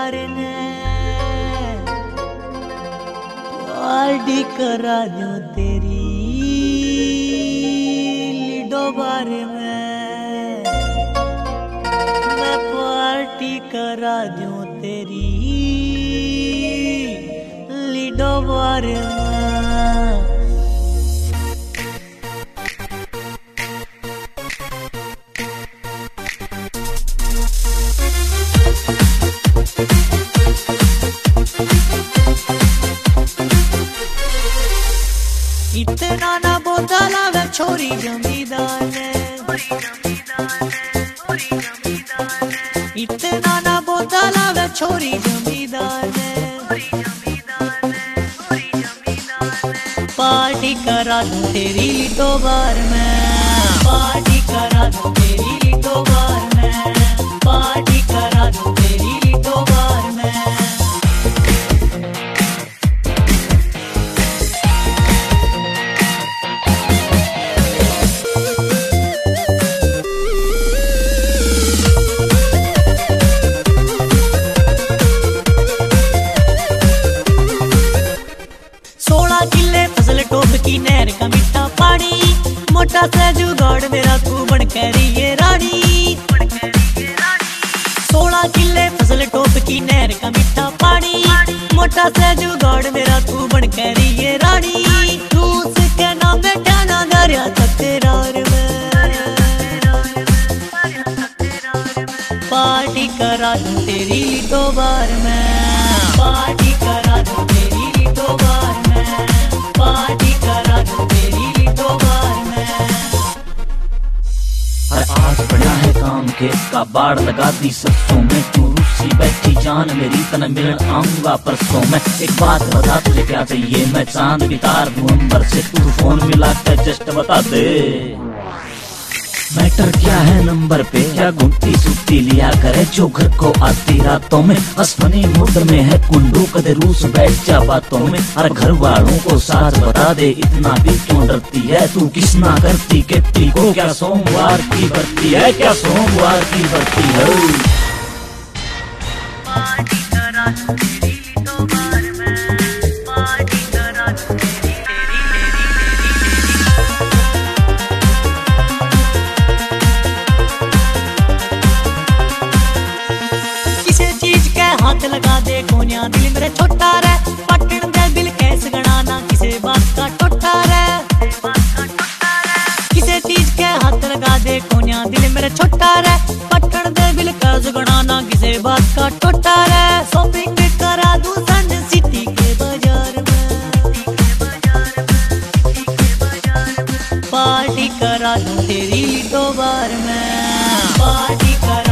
बार ने पार्टी करा दो तेरी लिडो बार में, मैं पार्टी करा दूं तेरी लिडो बार में। इतना ना बोता लावे छोरी जमींदार ने, इतना ना बोता लावे छोरी जमींदार ने, पार्टी करा दूं तेरी लिडो बार में, पार्टी करा दूं तेरी लिडो बार में, पार्टी करा दूं तेरी लिडो बार में। की नहर का मीठा पानी, मोटा सा जुगाड़ मेरा तू बन के रही है रानी। 16 किले फसल टोप की नहर का मीठा पानी, मोटा सा जुगाड़ मेरा तू बन के रही है रानी। तू उसके नाम बैठा ना दरिया तकरार में, पार्टी करा दूं तेरी लिडो बार में, पार्टी करा दूं तेरी लिडो बार में, पार्टी करा दूं तेरी लिडो बार में। आज बढ़िया है काम के का बाढ़ लगा दी सरसों में, तू रूसी बैठी जान मेरी तन मिलन आऊंगा परसों में। एक बात बता तुझे क्या चाहिए, मैं चांद की तार दूं अंबर से, तू फोन मिला कर जस्ट बता दे। मैटर क्या है नंबर पे, क्या घुमती सुती लिया करे जो घर को आती रातों में। असफनी मूड में है कुंडू कदे रूस बैठ जा बातों में। अरे घर वालों को साथ बता दे इतना भी क्यों डरती है, तू किस ना करती केटी को, क्या सोमवार की बरती है, क्या सोमवार की बरती है। पार्टी करा दूं तेरी लिडो बार में, पार्टी करा दूं तेरी हाथ लगा दे कोन्या दिल मेरे छोटा रे, पटन दे दिल कैसे गणाना किसे बात का टोटा रे। किसे चीज के हाथ लगा दे कोन्या दिल मेरे छोटा रे, पटन दे दिल कैसे गणाना किसे बात का टोटा रे। शॉपिंग करा दूं सन सिटी के बाजार में, पार्टी करा दूं तेरी लिडो बार में, पार्टी करा